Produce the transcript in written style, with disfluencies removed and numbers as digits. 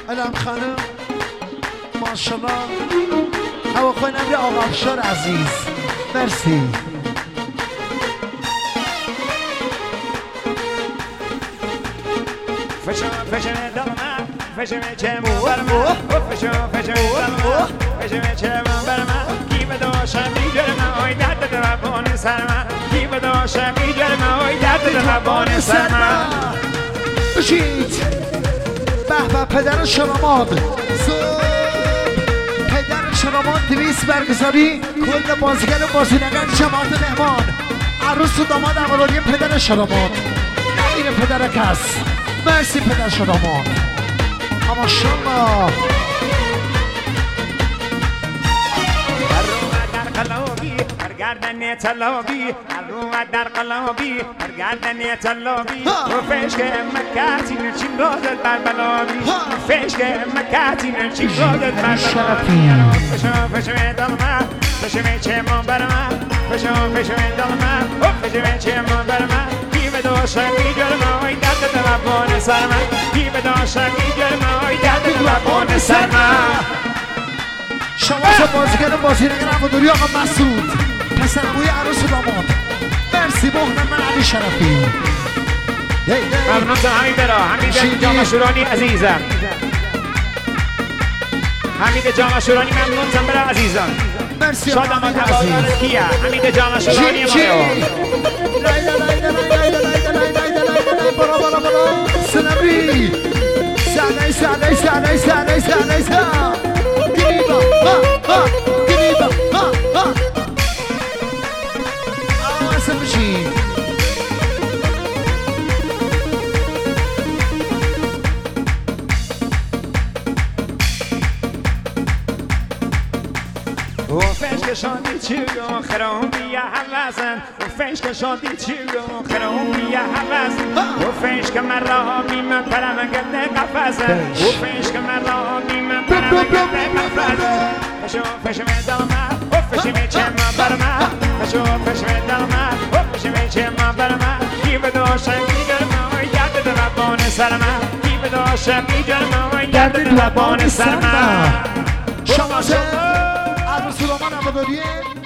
علم خانم ماشالله هوا خوی نبری آقا افشار عزیز مرسی فشو دلم فشو چمو برم فشو دلم فشو چمو برم کی بداشم میگرم اوی درد دربان سرم کی بداشم میگرم اوی درد دربان سرم بشید به پدر شراماد پدر شراماد 200 برگزاری کل بازیگر و بازیگر جماعت مهمان عروس و داماد اولادی پدر شراماد نمیره پدر کس مرسی پدر شراماد اما شما گردن طلابی رومد در قلابی گردن طلابی و فشک مکاتی نچین رادت بر بلابی فشک مکاتی نچین رادت بر بلابی فشو دلم فشو چمان برم فشو دلم فشو چمان برم کی بداشم میگرم اوی درد دربان سرم کی بداشم میگرم اوی درد دربان سرم شما بازیگر بازیگر عبدالله آقا مسعود پسر بوی عروس و داماد مرسی بغنم من علی شرفی ممنون تا حمید جامع شورانی عزیزم حمید جامع شورانی ممنون تا برا عزیزم مرسی شادم عزیز کیه حمید جامع شورانی برا سلامری سعدی گریبا آسم بشین و فشک شادی چیو خرومی حوزن و فشک شادی چیو خرومی حوزن و فشک مرامی من پرم گرد قفزن و فشک مرامی من پرم گرد قفزن فشو دلم فشو چما برم فشو دلم فشو چما برم کی بداشم میگرم اوی درد دربان سرم کی بداشم میگرم اوی درد دربان سرم شما عروس و داماد عبدالله